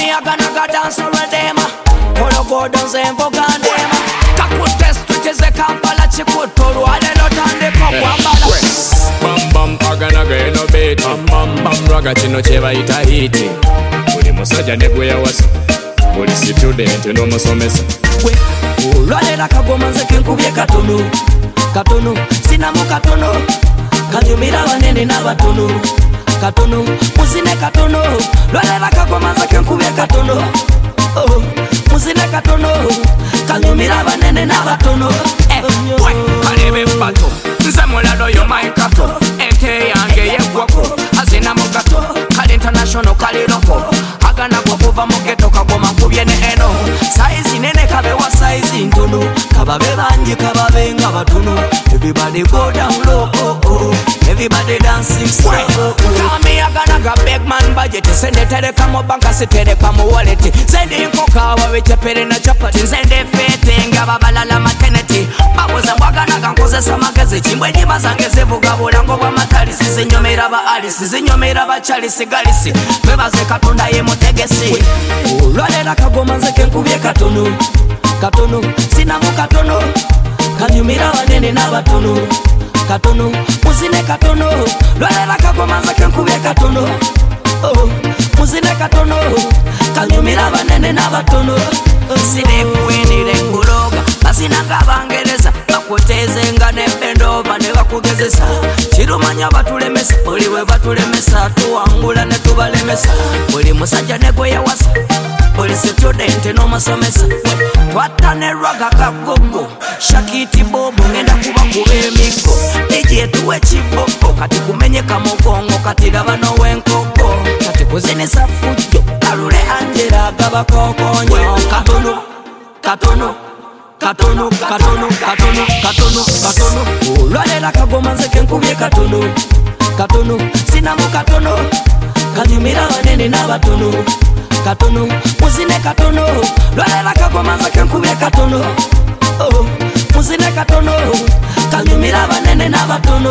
me a gonna dance a redema. Polo Gordon's and Bogandema. Kakutes tucheze Kampala chikuturu alelo tande kwa kwambala. Bam bam aganaga eno beti. Bam bam raga chino cheba itahiti. Buli musajja ne gwe yawasa. Buli student n'omusomesa. Olwalera kagoma nze kenkubye katono. Katono sinamu katono. Kanyumira banene n'abatono. Katono muzine katono. Lwalera kagoma nze kenkubye katono. Oh, muzine katono. Kanyumira banene n'abatono. Kalebe mbato nze mulalo yo maikato. Ente yange yeggwako azina mu gato. Kali international kali loko. Agana kwa kuva mu ghetto kagoma nkubye ne eno. Saizi nene kabe wa saizi ntono. Kababe bangi kababe nga batono. Everybody go down low, oh, oh. Everybody dancing slow, oh, oh. Kami agana ga big man budget. Sende tereka mu banka sitereka mu wallet. Sende nkoka wawechepere na chapati. Sende fete nga babalala maternity. Babuza mbagana ga nkozesa magezi. Chimbwe nyima zange zivuga bulango bwa matali. Sizinyomera ba alisi, sizinyomera ba chali sigalisi. Twebaze katonda ye mutegesi. Olwalera kagoma nze kenkubye katono. Katono sinamu katono. Kanyumira banene n'abatono. Katono muzine katono. Lwalera kagoma nze kenkubye katono. Oh, muzine katono. Kanyumira banene n'abatono. Sine kuwenire kuloga basinanga bangereza bakuteze nga nebendova ne bakugezesa. Kirumanya batulemesa oliwe batulemesa tuwangula ne tubalemesa. Buli musajja ne gwe yawasa. Buli student n'omusomesa. Twata ne raga kagogo Shakiti bobo ngenda kuba kubemiko. Ije tuwe chiboko kati kumenyeka mugongo kati gabano wenkoko. Kati kuzinisa fujo kalule Angela gaba kokonyo. Katono, katono, katono, katono, katono, katono, katono. Olwalera kagoma nze kenkubye katono. Katono, sinamu katono. Kanyumira banene n'abatono. Katono, muzine katono. Lwalera kagoma nze kenkubye katono. Oh, muzine katono. Kanyumira banene n'abatono.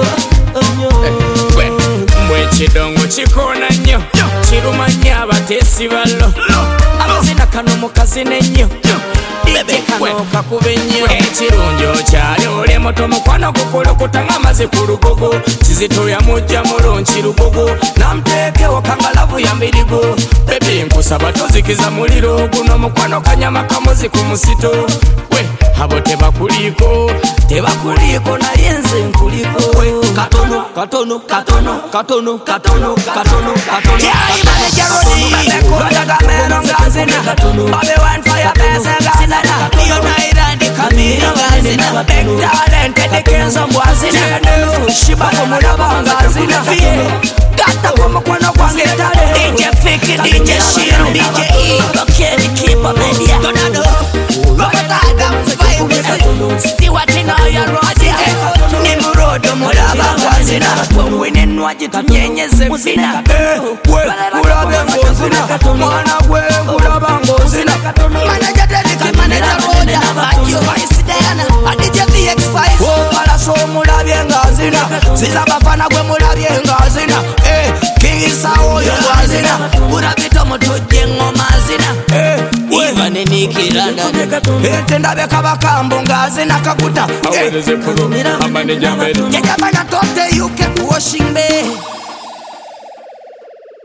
Mwe kidongo kikona nnyo. Kirumanya abateesi ballo. Abazina kano mukazine nnyo. Bebe kano kakube nnyo. Ekirungi okyali oli muto mukwano gukulukuta ng'amazzi ku lugogo. Kizito yamujja mulungi lugogo. Namuteekewo kangalavu ya mbirigo. Bebe nkusaba tozikiza muliro guno mukwano kanyama kamuzi ku musito. Abo tebakuliko, tebakuliko naye nze nkuliko. Katono, katono, katono, katono, katono, katono, katono. Jai manager Rodi, Rodaga Mero Ngazina. Bobby Wine Fire Base Ngazina. Leonide and the Camino Ngazina. Big talent, the Kings of Wazina. Shiba Kumulaba Ngazina. Gata Kumakwano Kwangitale. DJ Fiki, DJ Shiru, DJ E. Kenny Keeper Media. Donado, Robert Adams. Stewart in all your roads, Nimurodo mulaba ngazina. Wene nwaji tunyenyeze muzina. Kulabe ngozina. Mwana gwe kulaba ngozina. Manager Deliki, Manager Roda. Adio Vice Diana. Adije VX5. Wala so mulabye ngazina. Ziza bafana gwe mulabye ngazina. King Saoyo ngazina. Urabito mutuje ngomazina. Ivane nikiranda. Etenda beka bakambo ngazina kakuta. Jajabana tote you keep washing me.